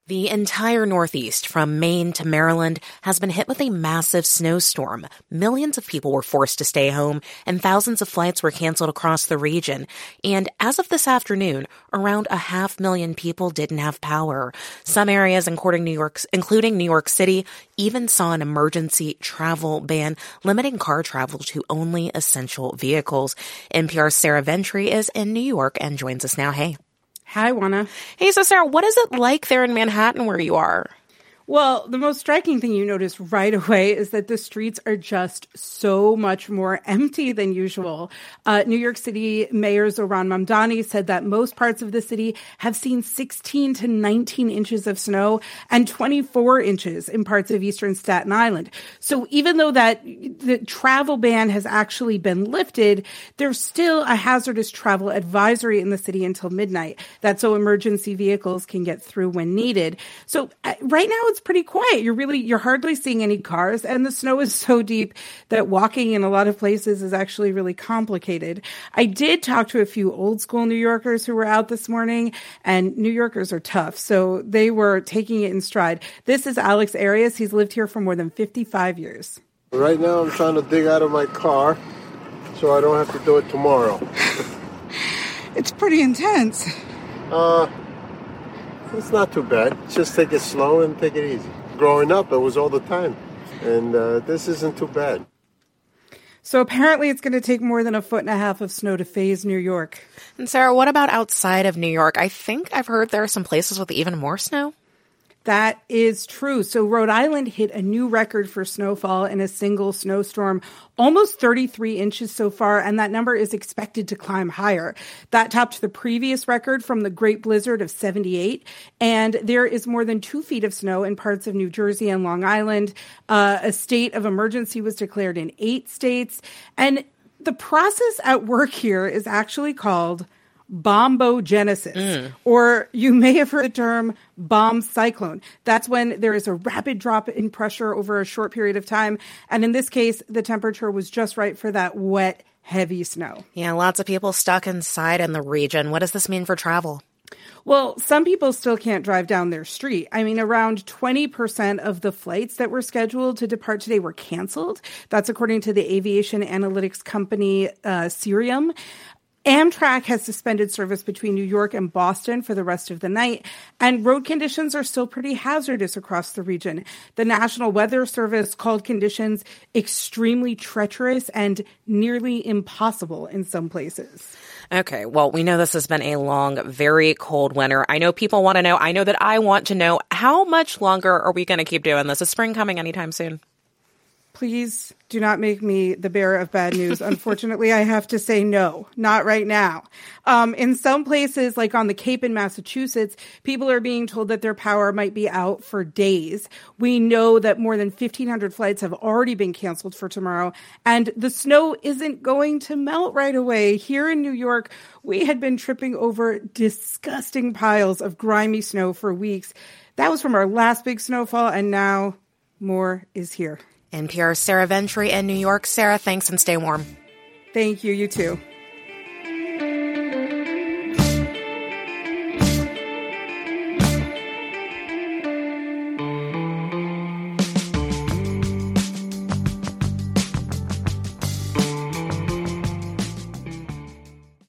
The entire Northeast, from Maine to Maryland, has been hit with a massive snowstorm. Millions of people were forced to stay home, and thousands of flights were canceled across the region. And as of this afternoon, around 500,000 people didn't have power. Some areas, including New York City, even saw an emergency travel ban, limiting car travel to only essential vehicles. NPR's Sarah Ventry is in New York and joins us now. Hey. Hi, Juana. Hey, so Sarah, what is it like there in Manhattan where you are? Well, the most striking thing you notice right away is that the streets are just so much more empty than usual. New York City Mayor Zohran Mamdani said that most parts of the city have seen 16 to 19 inches of snow and 24 inches in parts of eastern Staten Island. So even though that the travel ban has actually been lifted, there's still a hazardous travel advisory in the city until midnight. That's so emergency vehicles can get through when needed. So right now it's pretty quiet. You're hardly seeing any cars, and the snow is so deep that walking in a lot of places is actually really complicated. I did talk to a few old school New Yorkers who were out this morning, and New Yorkers are tough, so they were taking it in stride. This is Alex Arias. He's lived here for more than 55 years. Right now I'm trying to dig out of my car so I don't have to do it tomorrow. It's pretty intense. It's not too bad. Just take it slow and take it easy. Growing up, it was all the time. And this isn't too bad. So apparently it's going to take more than 1.5 feet of snow to phase New York. And Sarah, what about outside of New York? I think I've heard there are some places with even more snow. That is true. So Rhode Island hit a new record for snowfall in a single snowstorm, almost 33 inches so far, and that number is expected to climb higher. That topped the previous record from the Great Blizzard of 78, and there is more than 2 feet of snow in parts of New Jersey and Long Island. A state of emergency was declared in 8 states, and the process at work here is actually called bombogenesis, or you may have heard the term bomb cyclone. That's when there is a rapid drop in pressure over a short period of time. And in this case, the temperature was just right for that wet, heavy snow. Yeah, lots of people stuck inside in the region. What does this mean for travel? Well, some people still can't drive down their street. I mean, around 20% of the flights that were scheduled to depart today were canceled. That's according to the aviation analytics company Cirium. Amtrak has suspended service between New York and Boston for the rest of the night, and road conditions are still pretty hazardous across the region. The National Weather Service called conditions extremely treacherous and nearly impossible in some places. Okay, well, we know this has been a long, very cold winter. I know people want to know, I know that I want to know, how much longer are we going to keep doing this? Is spring coming anytime soon? Please do not make me the bearer of bad news. Unfortunately, I have to say no, not right now. In some places, like on the Cape in Massachusetts, people are being told that their power might be out for days. We know that more than 1,500 flights have already been canceled for tomorrow, and the snow isn't going to melt right away. Here in New York, we had been tripping over disgusting piles of grimy snow for weeks. That was from our last big snowfall, and now more is here. NPR's Sarah Ventry in New York. Sarah, thanks and stay warm. Thank you. You too.